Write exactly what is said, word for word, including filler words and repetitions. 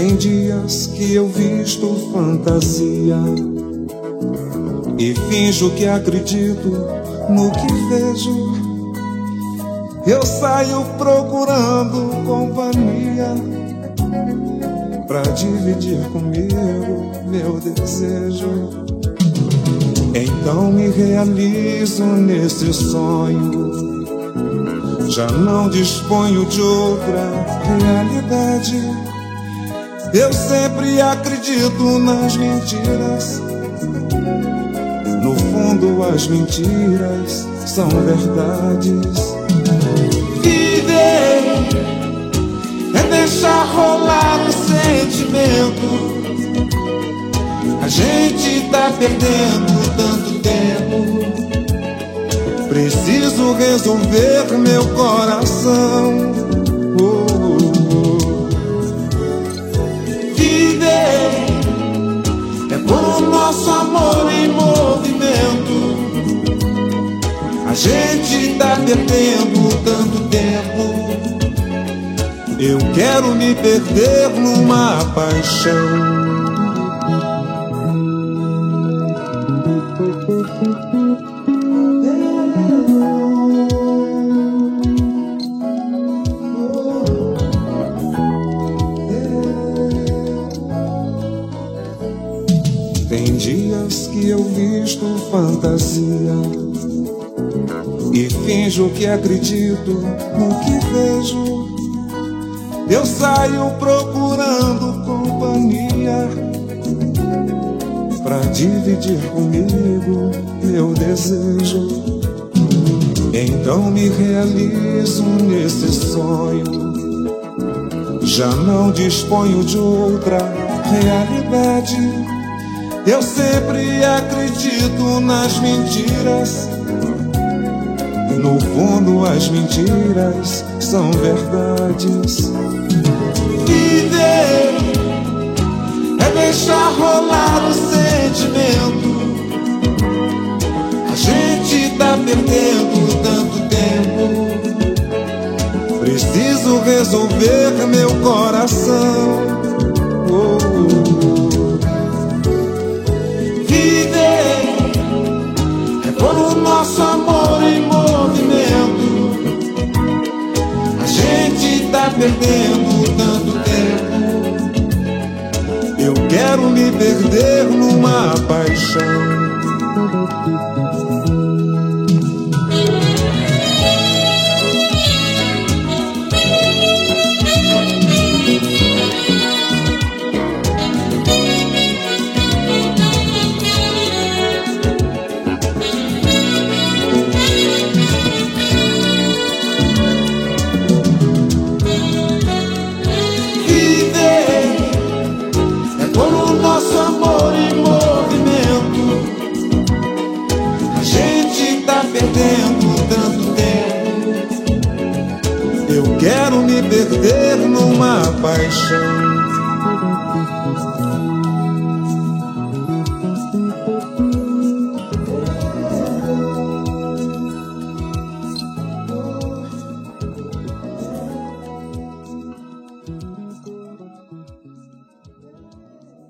Tem dias que eu visto fantasia e finjo que acredito no que vejo. Eu saio procurando companhia pra dividir comigo meu desejo. Então me realizo nesse sonho, já não disponho de outra realidade. Eu sempre acredito nas mentiras. No fundo as mentiras são verdades. Viver é deixar rolar o sentimento. A gente tá perdendo tanto tempo. Preciso resolver meu coração. Oh, oh, oh. Viver é pôr o nosso amor em movimento. A gente tá perdendo tanto tempo. Eu quero me perder numa paixão. Tem dias que eu visto fantasia e finjo que acredito no que vejo. Eu saio procurando companhia pra dividir comigo meu desejo. Então me realizo nesse sonho, já não disponho de outra realidade. Eu sempre acredito nas mentiras. No fundo as mentiras são verdades. Viver é deixar rolar o sentimento. A gente tá perdendo tanto tempo. Preciso resolver meu coração. Oh, oh, oh. Viver é pôr o nosso amor em movimento. A gente tá perdendo tanto tempo. Eu quero me perder numa paixão. Perdendo tanto tempo. Eu quero me perder numa paixão.